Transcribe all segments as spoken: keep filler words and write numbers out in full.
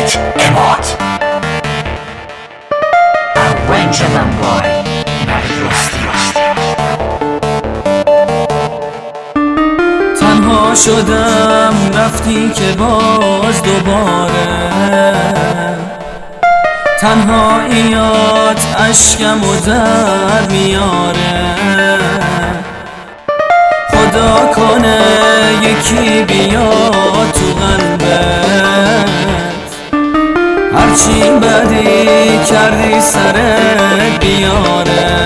Beat Emad. Arrangement by Nariosti. تنها شدم رفتی که باز دوباره تنهاییات اشکم و در میاره. خدا کنه یکی بیاد تو قلبت، هرچی بدی کردی سرت بیاره.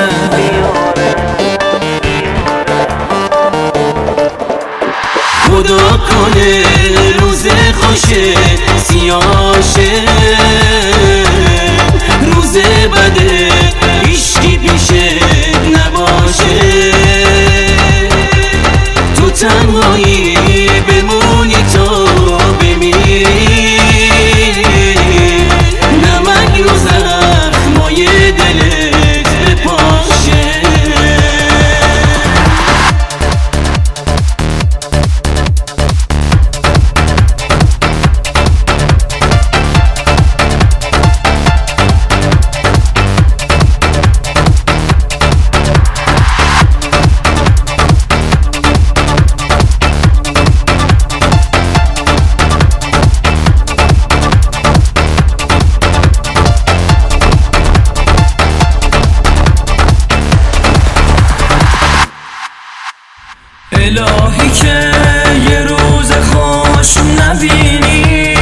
خدا کنه روز خوشت سیاشه، روز بده هیچکی پیشت نباشه. تو تنهایی بمونی تو بمیری، نمک رو زخمای دلت بپاشه. الهی که یه روز خوش نبینی،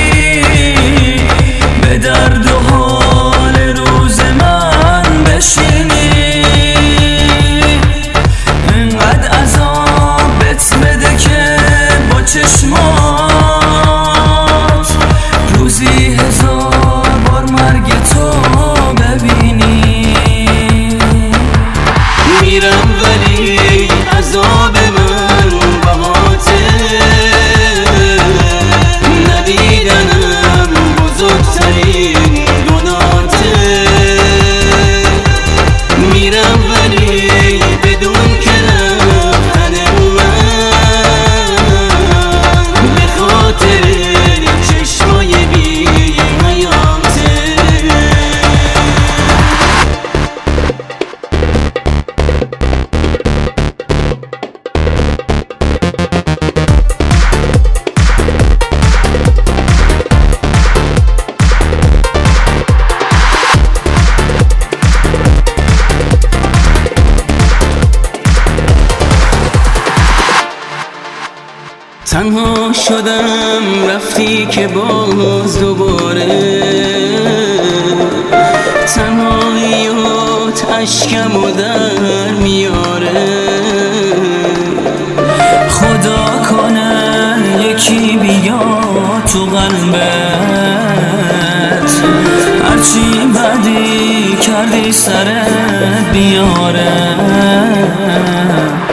به درد و حال روز من بشینی. انقدر عذاب بهت بده که با چشمات روزی هزار بار مرگ تو ببینی. میرم ولی عذاب تنها شدم رفتی که باز دوباره تنهاییات اشکم و در میاره. خدا کنه یکی بیاد تو قلبت، هرچی بدی کردی سرت بیاره.